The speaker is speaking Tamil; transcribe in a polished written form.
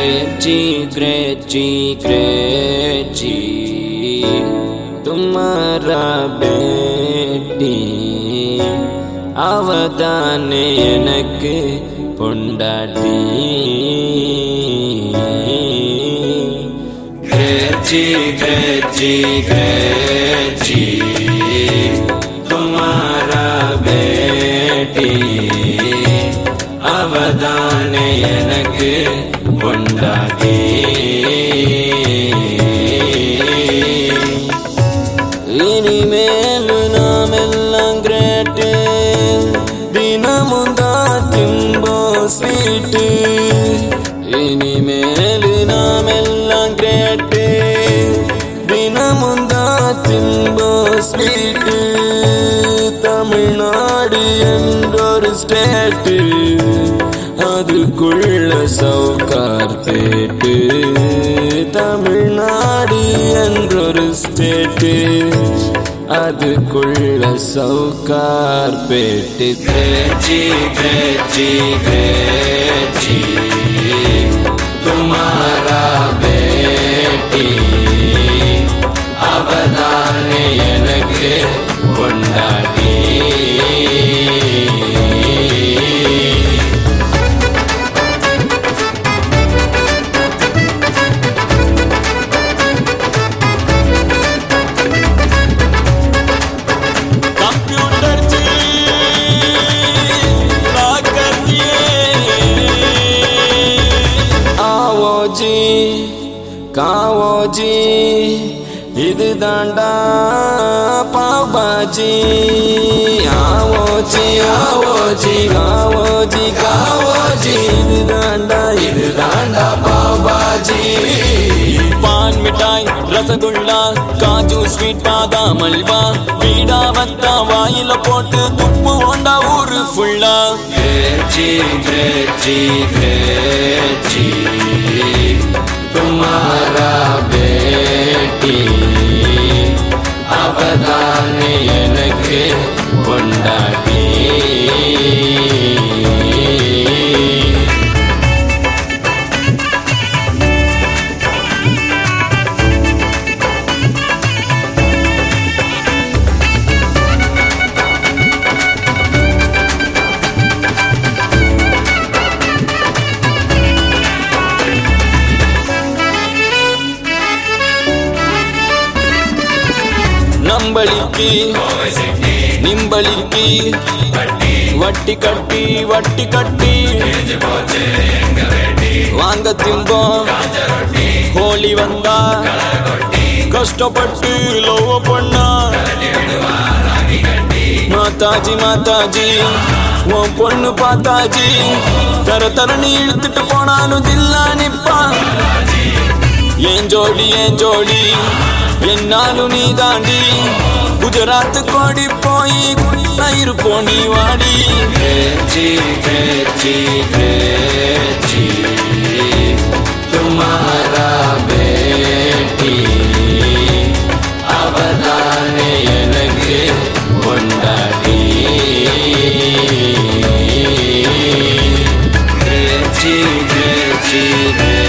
ग्रेची तुम्हारा बेटी அவதானே எனக்கு பொண்டாட்டி ग्रेची तुम्हारा बेटी அவதானே எனக்கு பொண்டாட்டி இனிமேல் நாமெல்லாம் கிரேட்டு தினமும் தான் திம்போ ஸ்வீட்டு இனிமேல் நாமெல்லாம் கிரேட்டு தினமும் தான் திம்போ ஸ்வீட்டு தமிழ்நாடு என்றொரு ஸ்டேட்டு அதுக்குள்ள சவுக்கார் பேட்டு தமிழ்நாடு என்றொரு ஸ்டேட்டு அதுக்குள்ள சவுக்கார் பேட்டு ग्रेची तुम्हारा बेटी அவதானே எனக்கு பொண்டாட்டி காவோஜி இது தாண்டா பாபாஜி ஆவோஜி ஆவோஜி காவோஜி காவோஜி இது தாண்டா பாபாஜி पान मिठाई रसगुल्ला काजू स्वीट बादाम हलवा पीड़ा वत्ता वाइल पोट्टु तुप्पु होंडा ऊर फुल्ला ग्रेची तुम्हारा बेटी அவதானே எனக்கு பொண்டாட்டி நம்பளிக்கு நிம்பளிக்கு வட்டி கட்டி வாங்க திம்போம் ஹோலி வந்தா கஷ்டப்பட்டு லவ் பண்ணா மாதாஜி உன் பொண்ணு பார்த்தாஜி தரன்னு இழுத்துட்டு போனாலும் தில்லா நிப்பா ஏன் ஜோடி என்னாலும் நீ தாண்டி குஜராத் கோடி போய் இருப்போம் நீ வாடி ग्रेची तुम्हारा बेटी அவதானே எனக்கு பொண்டாட்டி ग्रेची